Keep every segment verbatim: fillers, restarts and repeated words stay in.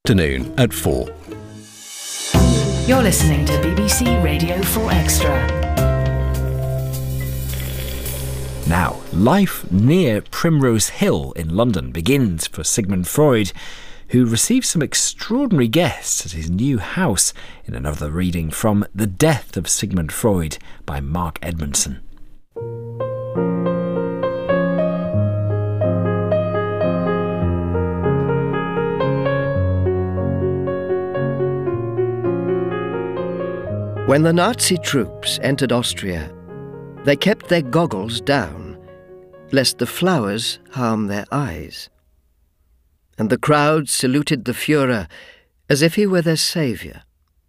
Afternoon at four. You're listening to B B C Radio four Extra. Now, life near Primrose Hill in London begins for Sigmund Freud, who received some extraordinary guests at his new house in another reading from The Death of Sigmund Freud by Mark Edmondson. When the Nazi troops entered Austria, they kept their goggles down, lest the flowers harm their eyes. And the crowd saluted the Führer as if he were their saviour.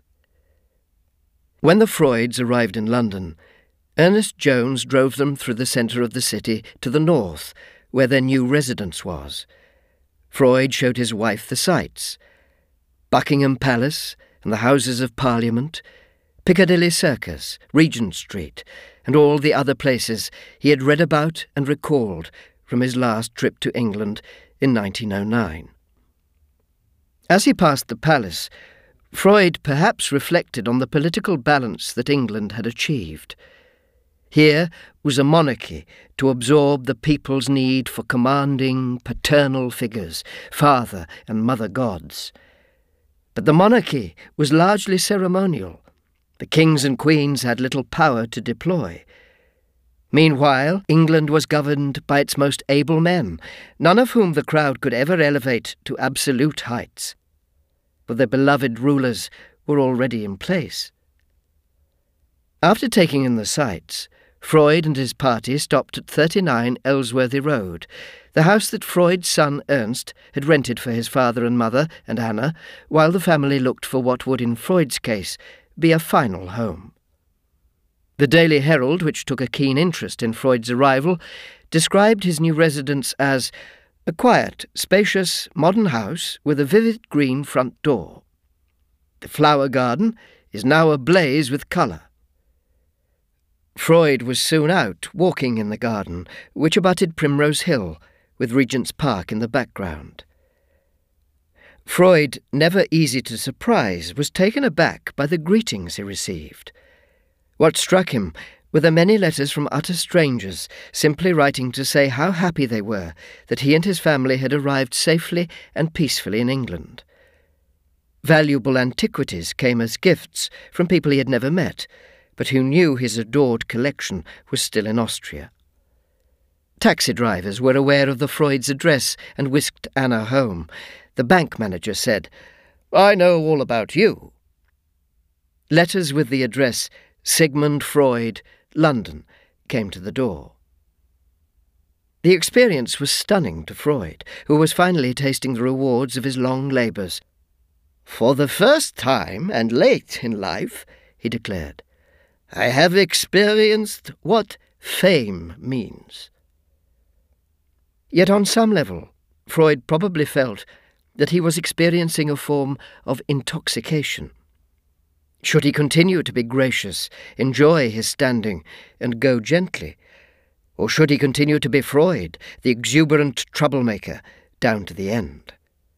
When the Freuds arrived in London, Ernest Jones drove them through the centre of the city to the north, where their new residence was. Freud showed his wife the sights: Buckingham Palace and the Houses of Parliament, Piccadilly Circus, Regent Street, and all the other places he had read about and recalled from his last trip to England in nineteen oh nine. As he passed the palace, Freud perhaps reflected on the political balance that England had achieved. Here was a monarchy to absorb the people's need for commanding, paternal figures, father and mother gods. But the monarchy was largely ceremonial. The kings and queens had little power to deploy. Meanwhile, England was governed by its most able men, none of whom the crowd could ever elevate to absolute heights, for their beloved rulers were already in place. After taking in the sights, Freud and his party stopped at thirty-nine Ellsworthy Road, the house that Freud's son Ernst had rented for his father and mother and Anna, while the family looked for what would, in Freud's case, be a final home. The Daily Herald, which took a keen interest in Freud's arrival, described his new residence as a quiet, spacious, modern house with a vivid green front door. The flower garden is now ablaze with colour. Freud was soon out, walking in the garden, which abutted Primrose Hill, with Regent's Park in the background. Freud, never easy to surprise, was taken aback by the greetings he received. What struck him were the many letters from utter strangers, simply writing to say how happy they were that he and his family had arrived safely and peacefully in England. Valuable antiquities came as gifts from people he had never met, but who knew his adored collection was still in Austria. Taxi drivers were aware of the Freud's address and whisked Anna home. The bank manager said, "I know all about you." Letters with the address Sigmund Freud, London, came to the door. The experience was stunning to Freud, who was finally tasting the rewards of his long labours. "For the first time, and late in life," he declared, "I have experienced what fame means." Yet on some level, Freud probably felt that he was experiencing a form of intoxication. Should he continue to be gracious, enjoy his standing, and go gently? Or should he continue to be Freud, the exuberant troublemaker, down to the end?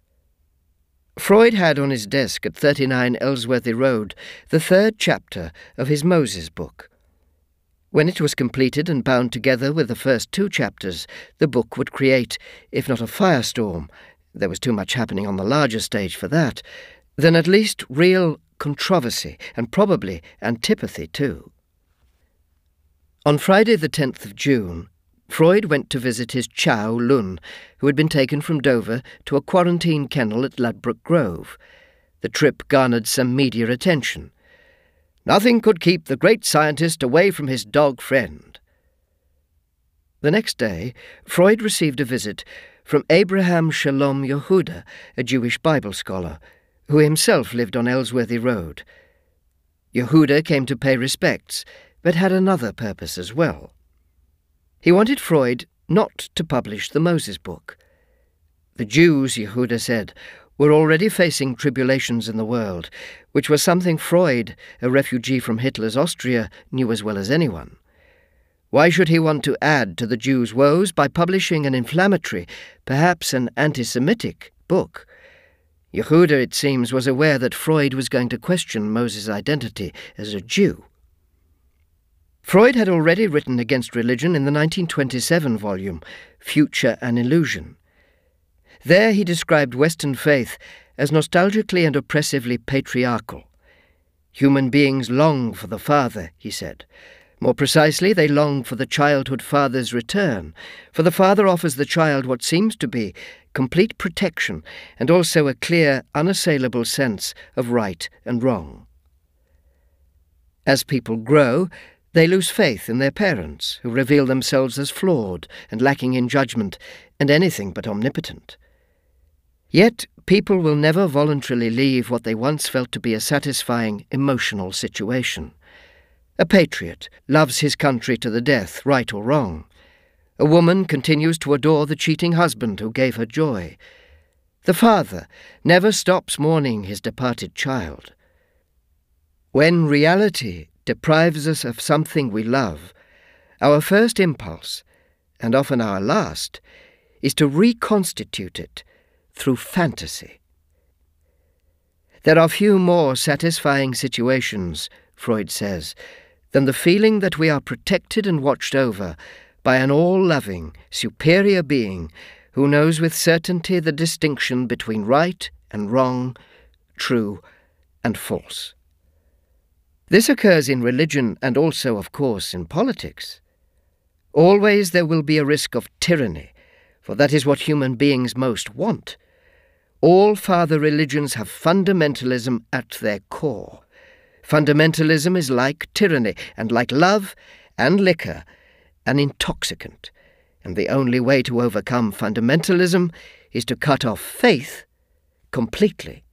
Freud had on his desk at thirty-nine Ellsworthy Road the third chapter of his Moses book. When it was completed and bound together with the first two chapters, the book would create, if not a firestorm, there was too much happening on the larger stage for that, then at least real controversy and probably antipathy too. On Friday the tenth of June, Freud went to visit his chow Lun, who had been taken from Dover to a quarantine kennel at Ladbroke Grove. The trip garnered some media attention. Nothing could keep the great scientist away from his dog friend. The next day, Freud received a visit from Abraham Shalom Yehuda, a Jewish Bible scholar, who himself lived on Ellsworthy Road. Yehuda came to pay respects, but had another purpose as well. He wanted Freud not to publish the Moses book. The Jews, Yehuda said, were already facing tribulations in the world, which was something Freud, a refugee from Hitler's Austria, knew as well as anyone. Why should he want to add to the Jews' woes by publishing an inflammatory, perhaps an anti-Semitic, book? Yehuda, it seems, was aware that Freud was going to question Moses' identity as a Jew. Freud had already written against religion in the nineteen twenty-seven volume, Future an Illusion. There he described Western faith as nostalgically and oppressively patriarchal. Human beings long for the father, he said. More precisely, they long for the childhood father's return, for the father offers the child what seems to be complete protection and also a clear, unassailable sense of right and wrong. As people grow, they lose faith in their parents, who reveal themselves as flawed and lacking in judgment and anything but omnipotent. Yet people will never voluntarily leave what they once felt to be a satisfying emotional situation. A patriot loves his country to the death, right or wrong. A woman continues to adore the cheating husband who gave her joy. The father never stops mourning his departed child. When reality deprives us of something we love, our first impulse, and often our last, is to reconstitute it through fantasy. There are few more satisfying situations, Freud says, than the feeling that we are protected and watched over by an all-loving, superior being who knows with certainty the distinction between right and wrong, true and false. This occurs in religion and also, of course, in politics. Always there will be a risk of tyranny, for that is what human beings most want. All father religions have fundamentalism at their core. Fundamentalism is like tyranny, and like love and liquor, an intoxicant, and the only way to overcome fundamentalism is to cut off faith completely.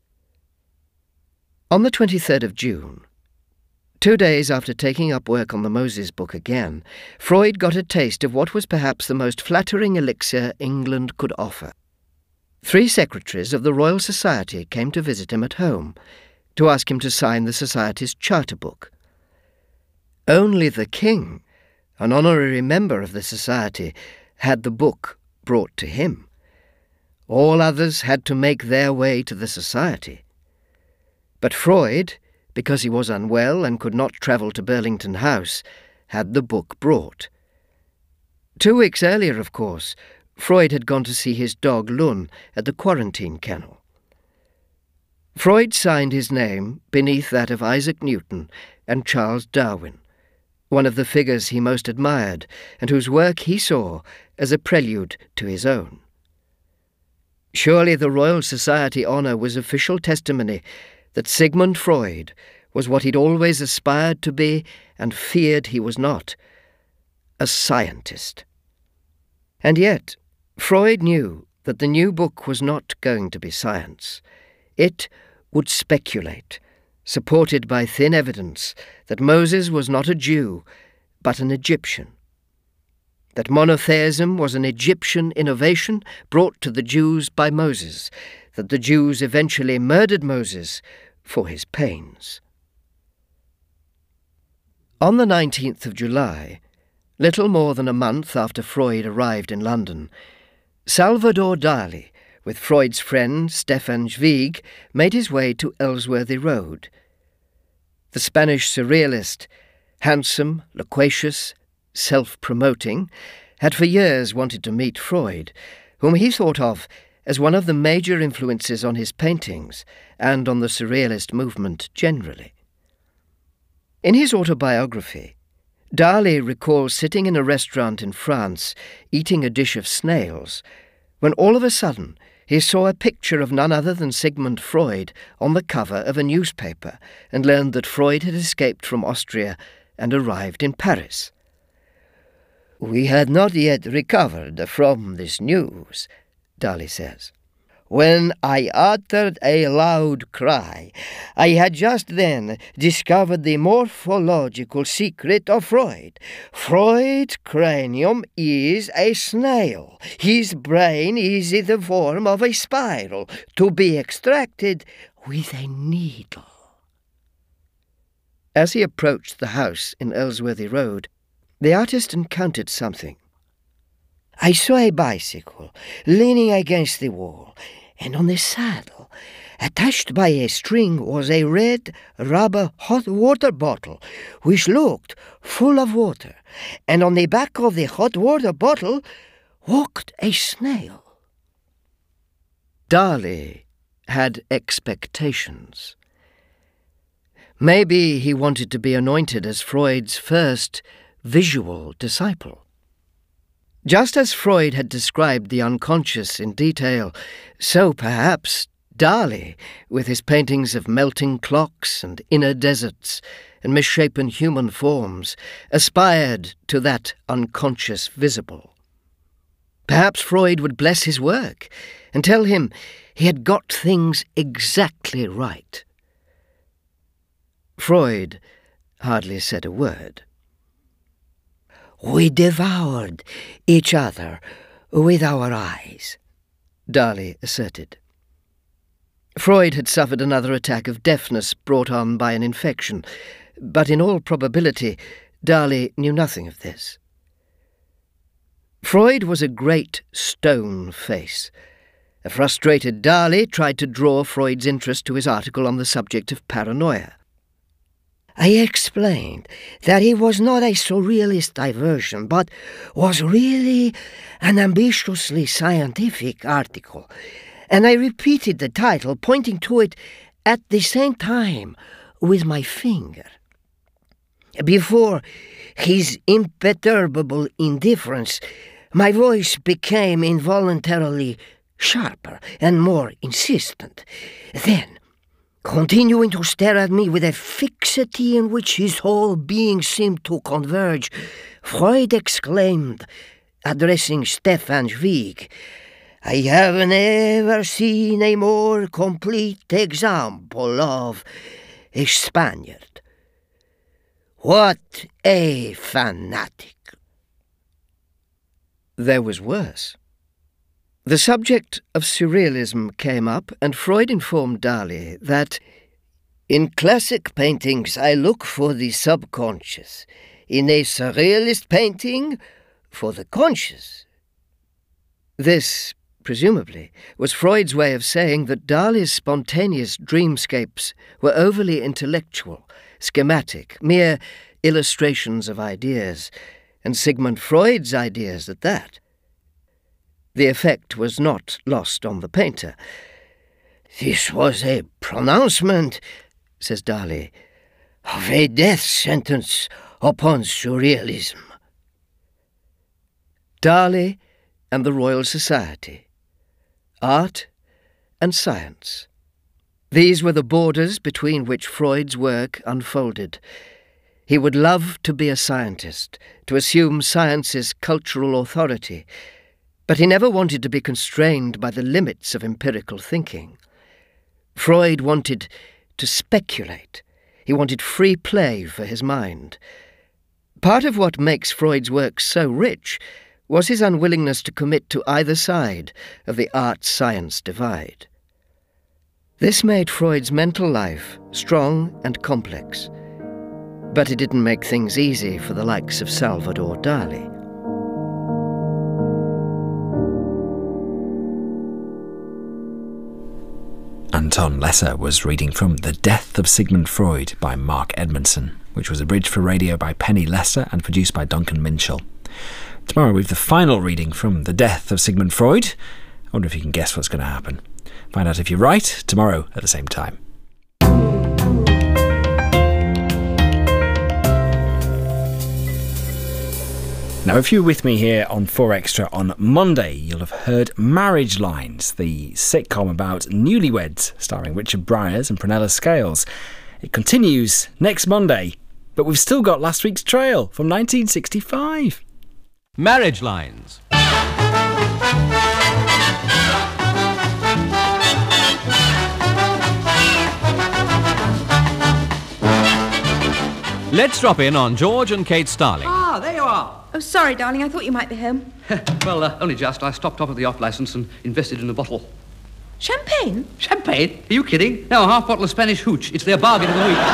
On the twenty-third of June, two days after taking up work on the Moses book again, Freud got a taste of what was perhaps the most flattering elixir England could offer. Three secretaries of the Royal Society came to visit him at home, to ask him to sign the Society's charter book. Only the King, an honorary member of the Society, had the book brought to him. All others had to make their way to the Society. But Freud, because he was unwell and could not travel to Burlington House, had the book brought. Two weeks earlier, of course, Freud had gone to see his dog Lun at the quarantine kennel. Freud signed his name beneath that of Isaac Newton and Charles Darwin, one of the figures he most admired and whose work he saw as a prelude to his own. Surely the Royal Society honour was official testimony that Sigmund Freud was what he'd always aspired to be and feared he was not, a scientist. And yet, Freud knew that the new book was not going to be science. It would speculate, supported by thin evidence, that Moses was not a Jew, but an Egyptian. That monotheism was an Egyptian innovation brought to the Jews by Moses, that the Jews eventually murdered Moses for his pains. On the nineteenth of July, little more than a month after Freud arrived in London, Salvador Dali, with Freud's friend Stefan Zweig, made his way to Ellsworthy Road. The Spanish surrealist, handsome, loquacious, self-promoting, had for years wanted to meet Freud, whom he thought of as one of the major influences on his paintings and on the surrealist movement generally. In his autobiography, Dali recalls sitting in a restaurant in France, eating a dish of snails, when all of a sudden he saw a picture of none other than Sigmund Freud on the cover of a newspaper and learned that Freud had escaped from Austria and arrived in Paris. "We had not yet recovered from this news," Dali says, "when I uttered a loud cry. I had just then discovered the morphological secret of Freud. Freud's cranium is a snail. His brain is in the form of a spiral, to be extracted with a needle." As he approached the house in Ellsworthy Road, the artist encountered something. "I saw a bicycle leaning against the wall, and on the saddle Attached by a string was a red rubber hot water bottle, which looked full of water, and on the back of the hot water bottle walked a snail. Dali had expectations. Maybe he wanted to be anointed as Freud's first visual disciple. Just as Freud had described the unconscious in detail, so perhaps Dali, with his paintings of melting clocks and inner deserts and misshapen human forms, aspired to that unconscious visible. Perhaps Freud would bless his work and tell him he had got things exactly right. Freud hardly said a word. "We devoured each other with our eyes," Dali asserted. Freud had suffered another attack of deafness brought on by an infection, but in all probability Dali knew nothing of this. Freud was a great stone face. A frustrated Dali tried to draw Freud's interest to his article on the subject of paranoia. "I explained that it was not a surrealist diversion, but was really an ambitiously scientific article, and I repeated the title, pointing to it at the same time with my finger. Before his imperturbable indifference, my voice became involuntarily sharper and more insistent. Then, continuing to stare at me with a fixity in which his whole being seemed to converge, Freud exclaimed, addressing Stefan Zweig, 'I have never seen a more complete example of a Spaniard. What a fanatic!' There was worse. The subject of surrealism came up, and Freud informed Dali that, 'In classic paintings I look for the subconscious, in a surrealist painting for the conscious.' This, presumably, was Freud's way of saying that Dali's spontaneous dreamscapes were overly intellectual, schematic, mere illustrations of ideas, and Sigmund Freud's ideas at that. The effect was not lost on the painter. 'This was a pronouncement,' says Dali, 'of a death sentence upon surrealism.' Dali and the Royal Society. Art and science. These were the borders between which Freud's work unfolded. He would love to be a scientist, to assume science's cultural authority, but he never wanted to be constrained by the limits of empirical thinking. Freud wanted to speculate. He wanted free play for his mind. Part of what makes Freud's work so rich was his unwillingness to commit to either side of the art-science divide. This made Freud's mental life strong and complex, but it didn't make things easy for the likes of Salvador Dali. Anton Lesser was reading from The Death of Sigmund Freud by Mark Edmondson, which was abridged for radio by Penny Lesser and produced by Duncan Minshall. Tomorrow we've the final reading from The Death of Sigmund Freud. I wonder if you can guess what's going to happen. Find out if you're right tomorrow at the same time. Now, if you were with me here on four Extra on Monday, you'll have heard Marriage Lines, the sitcom about newlyweds, starring Richard Bryars and Prunella Scales. It continues next Monday, but we've still got last week's trail from nineteen sixty-five. Marriage Lines. Let's drop in on George and Kate Starling. Ah, there you are. Oh, sorry, darling. I thought you might be home. Well, uh, only just. I stopped off at the off-licence and invested in a bottle. Champagne? Champagne? Are you kidding? No, a half bottle of Spanish hooch. It's their bargain of the week.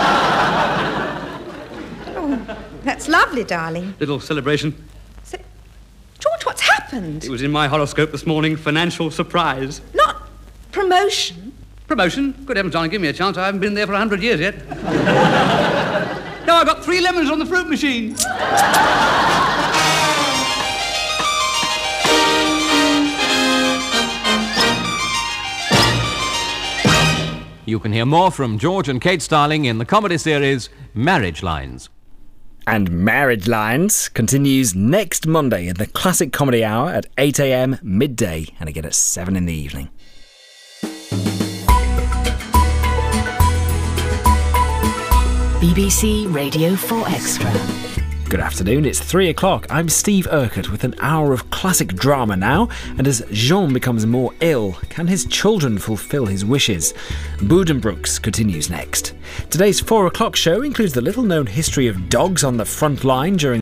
Oh, that's lovely, darling. Little celebration. So, George, what's happened? It was in my horoscope this morning. Financial surprise. Not promotion. Promotion? Good heavens, darling, give me a chance. I haven't been there for a hundred years yet. No, I got three lemons on the fruit machine. You can hear more from George and Kate Starling in the comedy series Marriage Lines. And Marriage Lines continues next Monday in the Classic Comedy Hour at eight a m midday and again at seven in the evening. B B C Radio four Extra. Good afternoon, it's three o'clock. I'm Steve Urquhart with an hour of classic drama now, and as Jean becomes more ill, can his children fulfil his wishes? Buddenbrooks continues next. Today's four o'clock show includes the little-known history of dogs on the front line during